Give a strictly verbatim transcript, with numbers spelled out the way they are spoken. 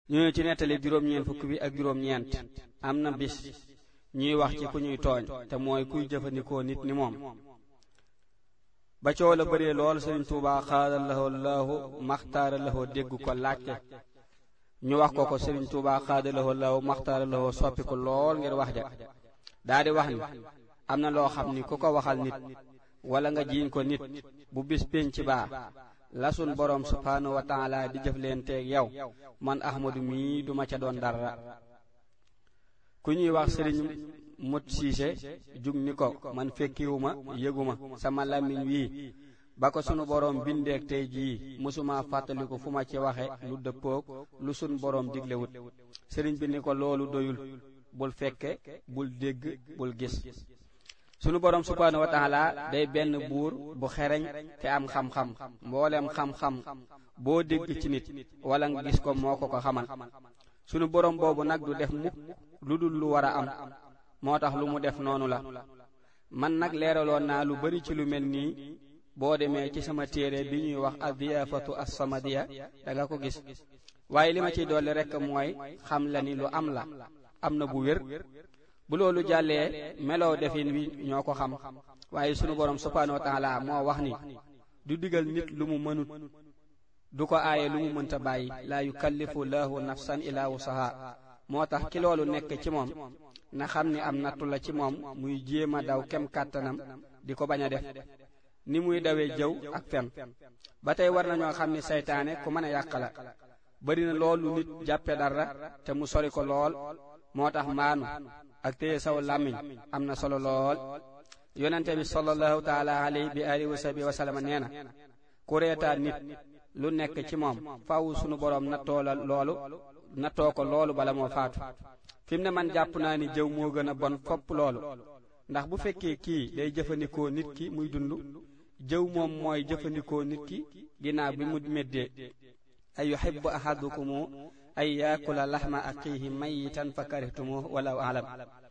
ñu ci nettali juróom-ñeent fukk bi ak juróom-ñeent am na bis ñuy wax ci ku ñuy tooñ te mooy kuy jëfandikoo nit ni moom ba coow la bëree lool Sëriñ Tuubaa xaada lahoo laahu maxtaara lahoo dégg ko laajte ñu wax ko ko Sëriñ Tuubaa xaada lahoo laahu maxtaara lahoo soppi ko lool ngir wax ja daa di wax ni am na loo xam ni ku ko waxal nit wala nga jiiñ ko nit bu bis pénc baa la sun boroom subhaanahu wa taala di jëf leen teeg yow man Ahmadu mii duma ca doon dara. ku ñuy wax Sëriñ Mut Siise jug ni ko man fekkiwuma yëguma sama làmmiñ wii ba ko sunu boroom bindeek tey jii mësuma fàttaliku fu ma ci waxe lu dëppook lu sun boroom diglewut. sëriñ bi ni ko loolu doyul bul fekke bul dégg bul gis. sunu boroom subhaanahu wa taala day benn buur bu xereñ te am xam-xam mboolem xam-xam boo dégg ci nit wala nga gis ko moo ko ko xamal. sunu boroom boobu nag du def mukk lu dul lu war a am moo tax lu mu def noonu la. man nag leeraloon naa lu bari ci lu mel nii boo demee ci sama téere bi ñuy wax ad-diyaafatu as-samadiya da nga ko gis waaye li ma ciy dolli rekk mooy xam la ni lu am la am na bu wér. bu loolu jàllee melow defin wi ñoo ko xam waaye sunu boroom subhaanahu wa taala moo wax ni du digal nit lu mu mënut du ko aaye lu mu mënta bàyyi laa yukallifu laahu nafsan illaa wusahaa. moo tax ki loolu nekk ci moom na xam ni am nattu la ci moom muy jéem a daw kem kàttanam di ko bañ a def ni muy dawee jëw ak fen. ba tey war nañoo xam ni saytaane ku mën a yàq la bari na loolu nit jàppe dara te mu sori ko lool moo tax maanu ak téye saw làmmiñ am na solo lool. yonente bi sallallahu taala alayhi bi alihi wa sahbihi wa sallam nee na ku reetaan nit lu nekk ci moom faaw sunu boroom nattoo la loolu nattoo ko loolu bala moo faatu. fi mu ne man jàpp naa ni jëw moo gën a bon fopp loolu ndax bu fekkee kii day jëfandikoo nit ki muy dund jëw moom mooy jëfandikoo nit ki ginnaaw bi mu meddee. ay yuhibbu ahadukumu ay yaakula laxma axiihi mayitan fa karihtumuhu walaw alam.